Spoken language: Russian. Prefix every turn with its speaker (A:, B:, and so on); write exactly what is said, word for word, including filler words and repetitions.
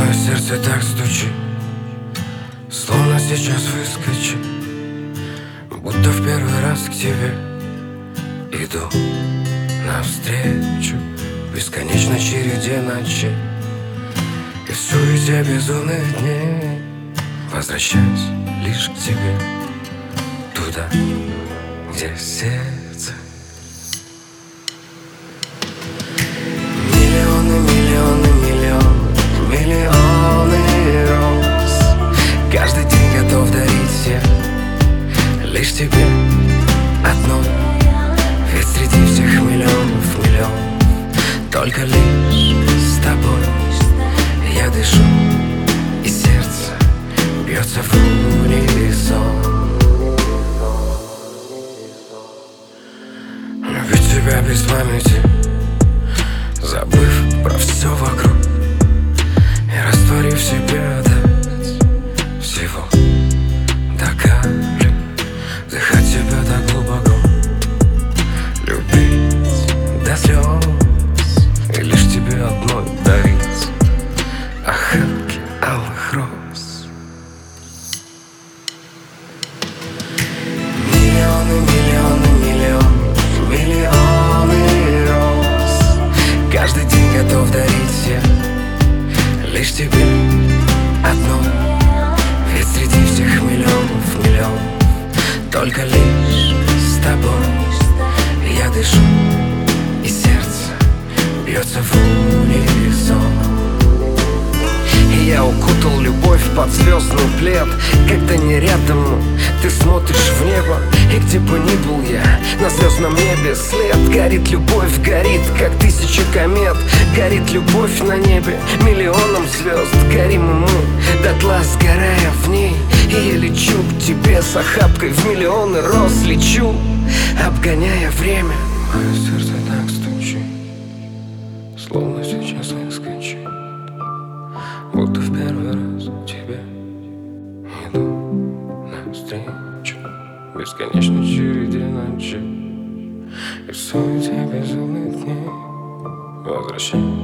A: Мое сердце так стучит, словно сейчас выскочит, будто в первый раз к тебе иду навстречу бесконечной череде ночей и в суете безумных дней. Возвращаюсь лишь к тебе, туда, где сердце. Миллионы, миллионы, миллионы, миллионы роз. Каждый день готов дарить я лишь тебе одной. Ведь среди всех миллионов, миллионов только лишь с тобой я дышу, и сердце бьется в унисон. Любить тебя без памяти, забыв про все вокруг и растворив себя до всего до капли, вдыхать тебя так глубоко, любить до слез и лишь тебе одной дарить охапки алых роз. Миллионы, миллионы, миллионы, миллионы роз. Каждый день готов дарить я лишь тебе одной. Ведь среди всех миллионов, миллионов только лишь с тобой я дышу, и сердце бьется в унисон. И я укутал любовь под звездный плед. Когда не рядом, ты смотришь в небо, и где бы ни был я, на звездном небе след. Горит любовь, горит, как тысяча комет. Горит любовь на небе миллионом звезд. Горим мы, дотла сгорая в ней. И я лечу к тебе с охапкой в миллионы роз. Лечу, обгоняя время. Мое сердце так стучит, словно сейчас выскочит, будто в первый раз тебе иду навстречу бесконечной череде ночей и в суете безумных дней. Возвращаюсь